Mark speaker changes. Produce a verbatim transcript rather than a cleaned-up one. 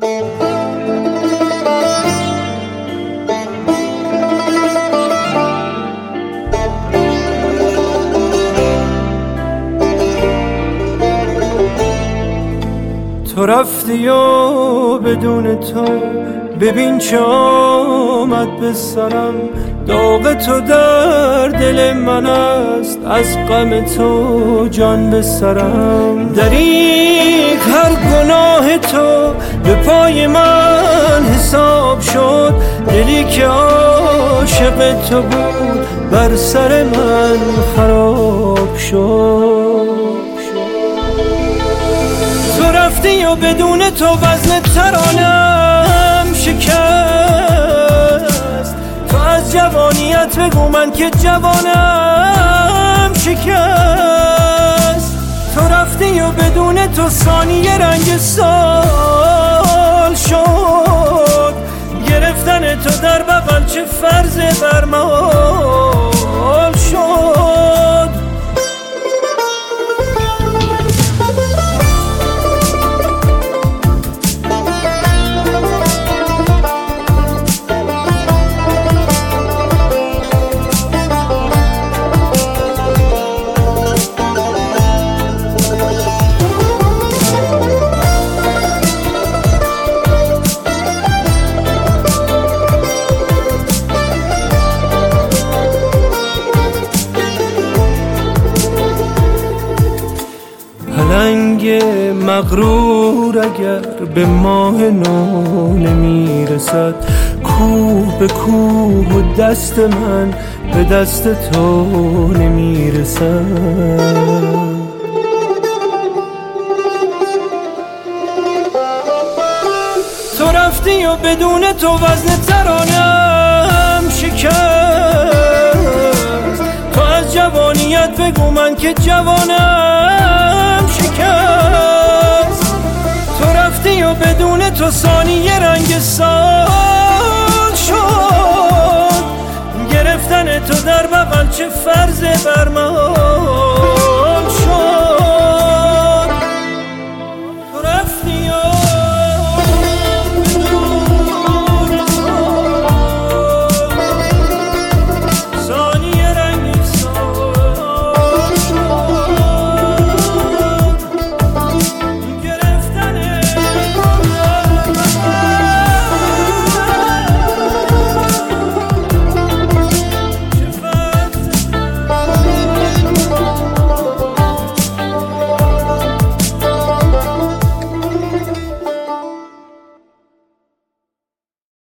Speaker 1: تو رفتی و بدون تو ببین چه آمد به سرم. داغ تو در دل من است، از غم تو جان به سرم. دریغ هر گناه تو به پای من حساب شد. دلی که عاشق تو بود بر سر من خراب شد. تو رفتی و بدون تو وزن ترانم شکست. تو از جوانیت بگو من که جوانم شکست. تو رفتی و بدون تو ثانیه رنگ سال شد. گرفتن تو در بغل چه فرض برمال شد. پلنگ مغرور اگر به ماه نو نمیرسد، کوه به کوه و دست من به دست تو نمیرسد. تو رفتی و بدون تو وزن ترانم شکست. تو از جوانیت بگو من که جوانم شکست. تو رفتی و بدون تو ثانیه رنگ سال شد. گرفتن تو در بغل چه فرض برمال